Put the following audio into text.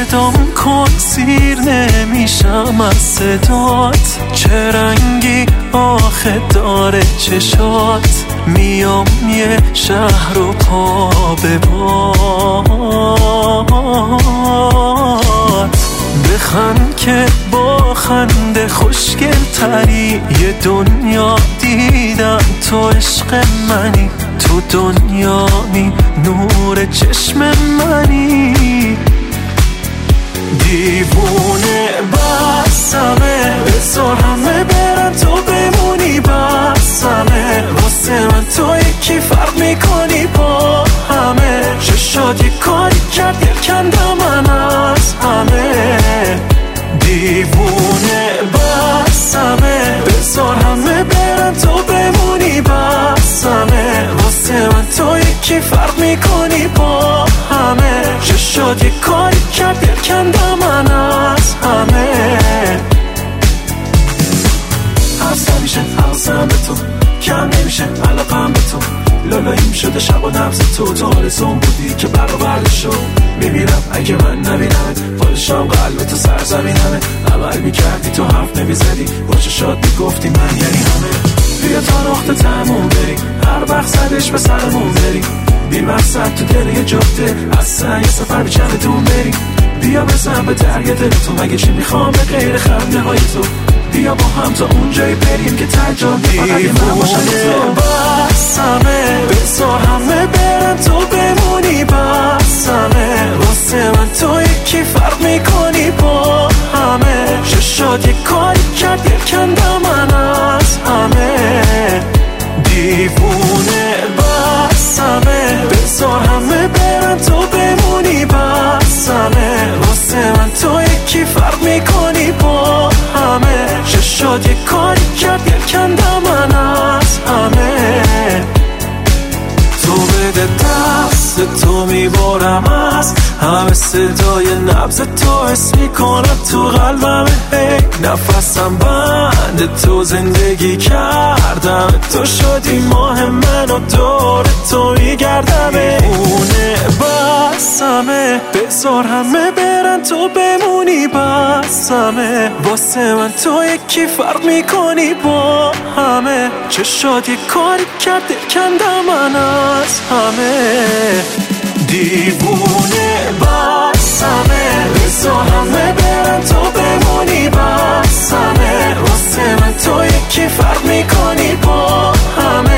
صدام کن سیر نمیشم از صدات، چه رنگی آخه داره چشات، میام یه شهر رو پا به پات، بخند که با خنده خوشگل تری، یه دنیا دیدم تو عشق منی، تو دنیایی نور چشم منی، دیوونه بسمه بذار همه برن تو بمونی بسمه، واسه من تو یکی فرق میکنی با همه، چشات یه کاری کرد یکندم من از همه، دیوونه بسمه بذار همه برن تو بمونی بسمه، واسه من تو یکی فرق میکنی با همه، چشات یه کاری کرد یکندم من از همه، حوصله میشه حواسم به تو کم نمیشه علاقم به تو، لالاییم شده شب و نبض تو آرزوم بودی که برآورده شد، میمیرم اگه من نبینمت، پادشام قلب تو سرزمینمه، عمل میکردی تو حرف نمیزدی، با چشات میگفتی من یعنی همه، بیا تا نقطه تموم بریم، هر وقت زدش به سرمون بریم، بی مقصد تو دل یه جفته، اصلا یه سفر بی چندتون بریم، بیا بزن به دریا دل تو، مگه چی میخوام به غیر خنده های تو، بیا با هم تا اونجایی بریم که ترجام فقط یه من باشم تو، بسمه بذار همه برن تو بمونی بسمه، واسه من تو یکی فرق میکنی با همه، چشات یه کاری کرد یکندم من از همه، دیوونه بسمه بذار همه برن تو بمونی بسمه، واسه من تو یکی فرق میکنی با همه، چشات یه کاری کرد یکندم من از همه، تو بده دست تو میبارم از همه، صدای نبض تو حس میکنم تو قلبم، هی نفسم بند تو زندگی کردم، تو شدی ماه من و دور تو میگردم، اونه بسمه بذار همه برن تو بمونی بسمه، واسه من تو یکی فرق میکنی با همه، چشات یه کاری کرد کندم من از همه، دیوونه بسمه بذار همه برن تو بمونی بسمه، واسه من تو یکی فرق میکنی با همه،